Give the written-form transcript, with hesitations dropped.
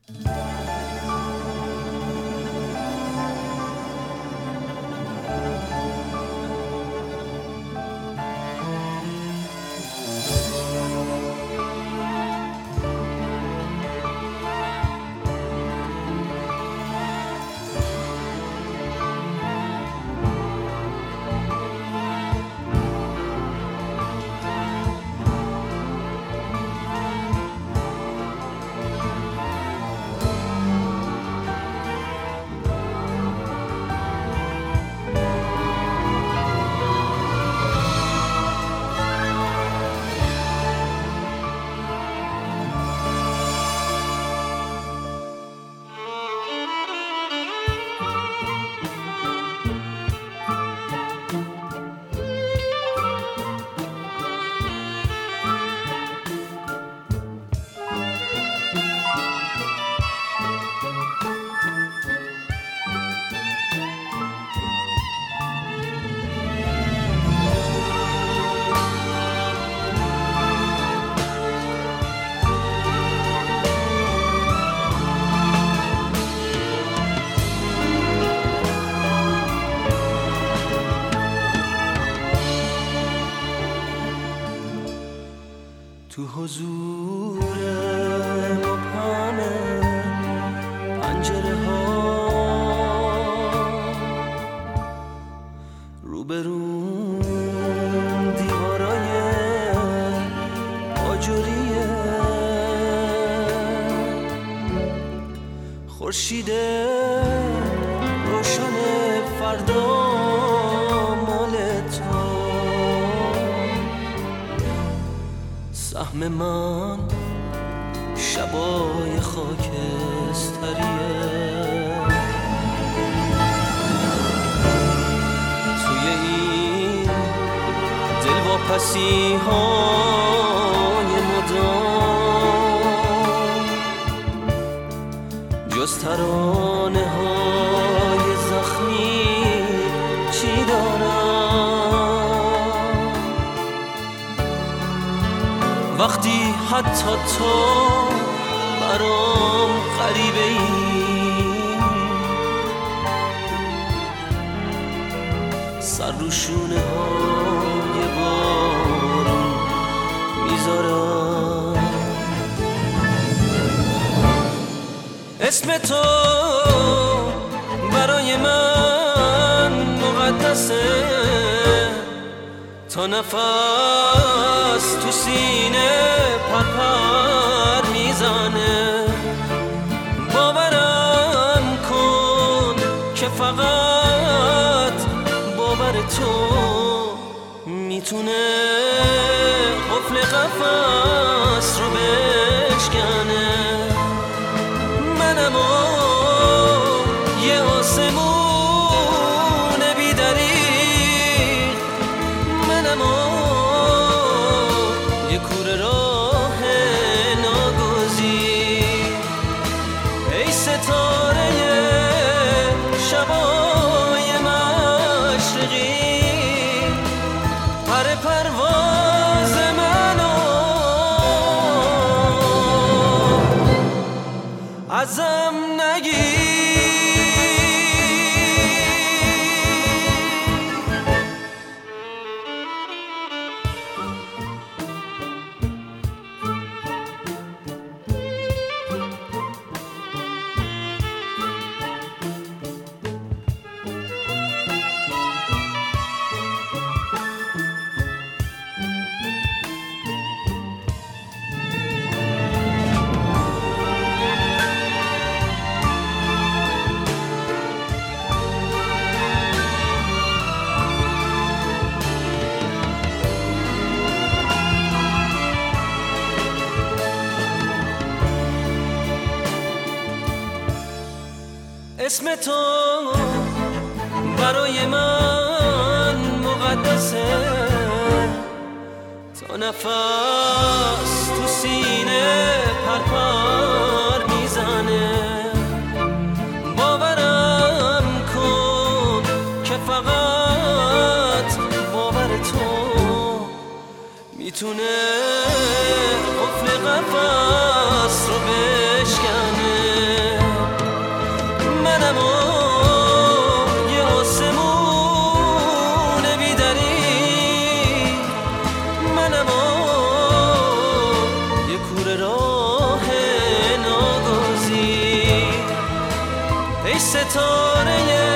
تو حضور مبهم پنجره ها روبرون دیوارای آجوریه، خورشید روشن فردا مال تو، سهم من شبای خاکستریه، توی این دلواپسی های مدام جز ترانه های زخمی چی دارم؟ وقتی حتی تو برام غریبه ای، سر رو شونه های بارون میذارم، اسم تو برای من مقدسه، تا نفس تو سینه پرپر میزنه، باورم کن که فقط باور تو میتونه قفل قفس رو بشکنه، منم یه آسمون بی‌دریغ، منم یه کوره راه ناگزیر، ای ستاره شبای مشرقی، پر پرواز منو ازم نگیر. اسم تو برای من مقدسه، تا نفس تو سینه پرپر میزنه، باورم کن که فقط باور تو میتونه قفل قفس رو بشکنه، ای ستاره